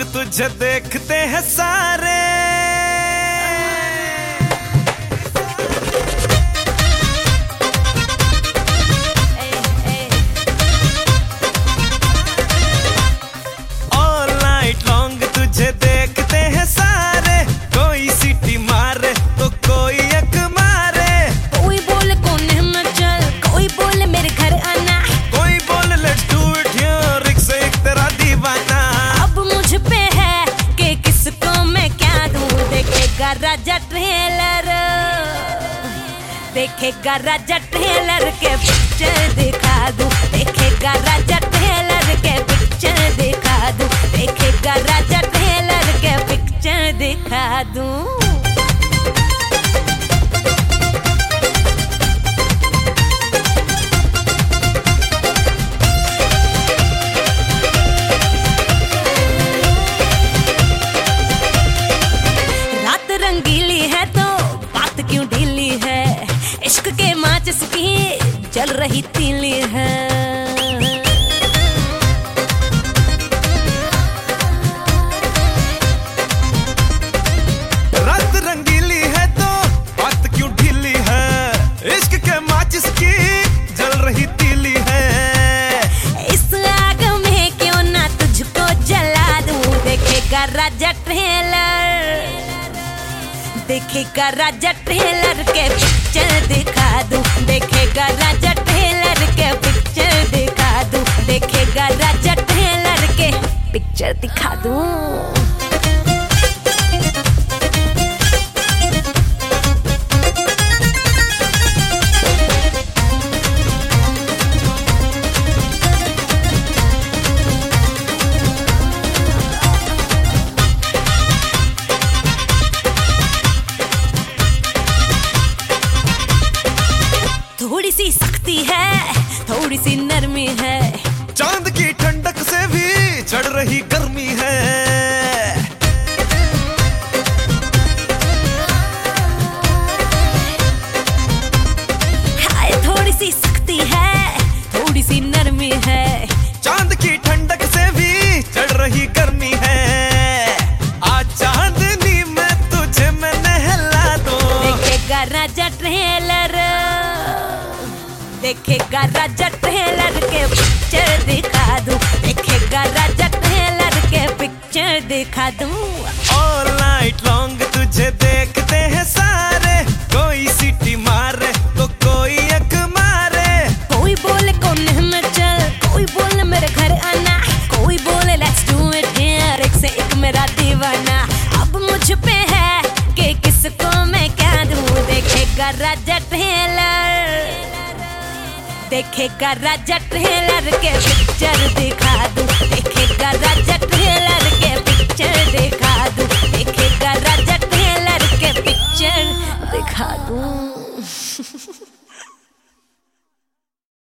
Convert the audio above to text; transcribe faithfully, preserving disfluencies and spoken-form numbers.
तुझे देखते हैं सारे। ऑल नाइट लॉन्ग तुझे देखते हैं सारे। कोई सीटी मारे तो कोई अक मारे। कोई बोले कोने में चल, कोई बोले मेरे घर आना, कोई बोले लेट्स डू इट हियर, एक से एक तेरा दीवाना। अब मुझ पे है कि किसको मैं क्या दूं। देखेगा राजा ट्रेलर, देखेगा राजा ट्रेलर के पिक्चर दिखा दूं। देखेगा राजा ट्रेलर के पिक्चर दिखा दूं। देखेगा राजा ट्रेलर के पिक्चर दिखा दूं। रात रंगीली है तो बात क्यों ढीली है। इश्क के माचिस की जल रही तीली है। रात रंगीली है तो बात क्यों ढीली है। इश्क के माचिस की जल रही तीली है। इस आग में क्यों ना तुझको जला दूं। देखेगा राजा ट्रेलर, देखेगा राजा ट्रेलर के पिक्चर दिखा दूं। देखेगा राजा ट्रेलर के पिक्चर दिखा दूं। देखेगा राजा ट्रेलर के पिक्चर दिखा दूं। थोड़ी सी सख्ती है, थोड़ी सी नरमी है। चांद की ठंडक से भी चढ़ रही गर्मी है। हाय थोड़ी सी सख्ती है, थोड़ी सी नरमी है। चांद की ठंडक से भी चढ़ रही गर्मी है। आज चांदनी में तुझे मैं नहला दूं। देखेगा राजा ट्रेलर, देखेगा राजा ट्रेलर के पिक्चर दिखा दूं। देखेगा राजा ट्रेलर के पिक्चर दिखा दूं। ऑल नाइट लॉन्ग तुझे देखते हैं सारे। कोई सीटी मारे तो कोई अक मारे। कोई बोले कोने में चल, कोई बोले मेरे घर आना, कोई बोले लेट्स डू इट हियर, एक से एक मेरा दीवाना। अब मुझ पे है कि किसको मैं क्या दूं। देखेगा राजा ट्रेलर, देखेगा राजा ट्रेलर के पिक्चर